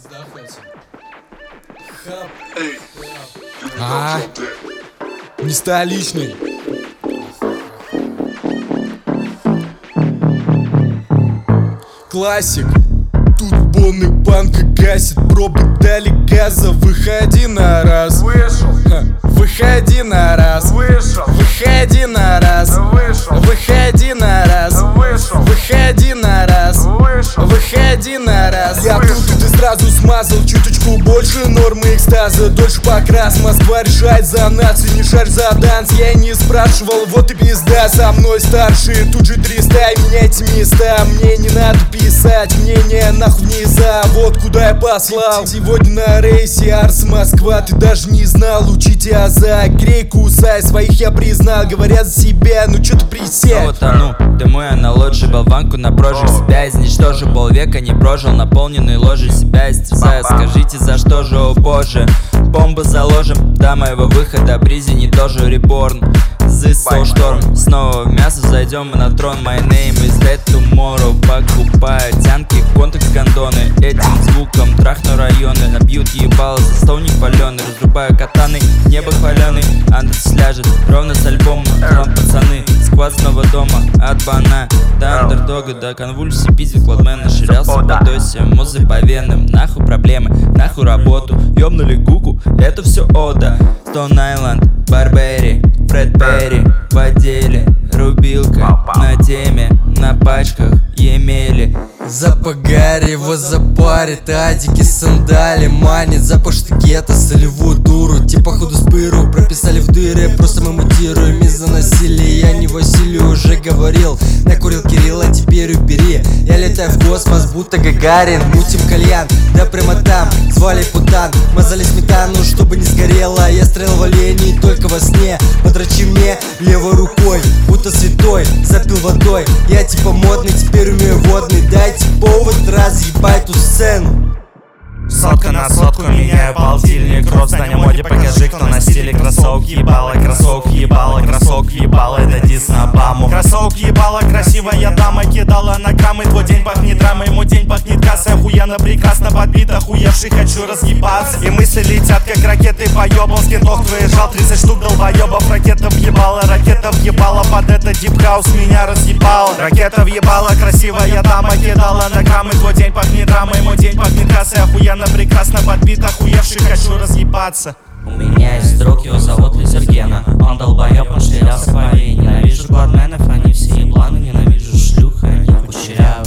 Не столичный. Классик. Тут полный банка гасит. Пробы дали газа. Выходи на раз. Вышел. Выходи на раз. Вышел. Выходи на раз. Вышел. Выходи на раз. Вышел. Выходи на раз. Вышел. Выходи на раз. Я тут, и ты сразу смазал. Чуточку больше нормы экстаза. Дольше покрас. Москва решает за нацию. Не шарь за данс. Я и не спрашивал. Вот и пизда. Со мной старшие. Тут же 300. Меняйте места. Мне не надо писать. Мнение нахуй не за. Вот куда я послал. Сегодня на рейсе Арс Москва. Ты даже не знал. Учите аза. Грей, кусай. Своих я признал. Говорят за себя. Ну чё ты присел? Снова тону, дыму я на лоджии. Болванку на прожиг себя изничтожил. Полвека не прожил, наполненный ложей себя истерзаю. Скажите, за что же, о боже? Бомбы заложим до моего выхода. Призини тоже реборн. This so шторм. Снова в мясо зайдем мы на трон. My name is Dead Tomorrow. Покупаю тянки, контекст гондоны. Этим звуком трахну районы. Набьют ебало за столник паленый. Разрубаю катаны, небо хваленый. Андерс ляжет ровно с альбома. Трон пацаны, сквад снова дома. От бана до андердога, до конвульсии. Пиздил кладмен, наширялся по досе. Музы по венам, нахуй проблемы, нахуй работу. Ёбнули гуку, это все ода. Stone Island, Барбери, Фред Перри в отделе. Рубилка на теме, на пачках емели. Запагари его запарит, адики сандали манит. Запах штакета, солевую дуру. Те походу с пыру прописали в дыры. Просто мы мутируем из-за насилия. Я не Василию уже говорил. Накурил Кирилла, теперь убери. Я летаю в космос, будто Гагарин. Мутим кальян, да прямо там. Звали Путан, мазали сметану, чтобы не сгорело. Я стрелял в оленей только во сне. Подрочи мне левой рукой, будто святой. Запил водой, я типа модный, теперь умею водный. Дайте повод разъебать ту сцену. Сотка на сотку, меняю полтильник. Рот здания моде, покажи, кто на стиле. Кроссовки ебало, кроссовки ебало, кроссовки ебало, это дис на Обаму. Кроссовки ебало, красивая дама кидала на граммы. Твой день пахнет драмой, ему день пахнет кассой. Охуенно, прекрасно подбит, охуевший, хочу разъебаться. И мысли летят, как ракеты, поебал. Скинтов выезжал, 30 штук долбоебов. Ракета въебала, под это дипхаус меня разъебала. Ракета въебала, красивая дама кидала на граммы. Твой день пахнет драмой, ему день пахнет кассой. Охуенно, прекрасно подбит, охуевший, хочу разъебаться. У меня есть друг, его зовут Лизергена. Он долбоёб, он шнырялся по ненавижу кладменов, они все ебланы. Ненавижу шлюх, они кучерявы.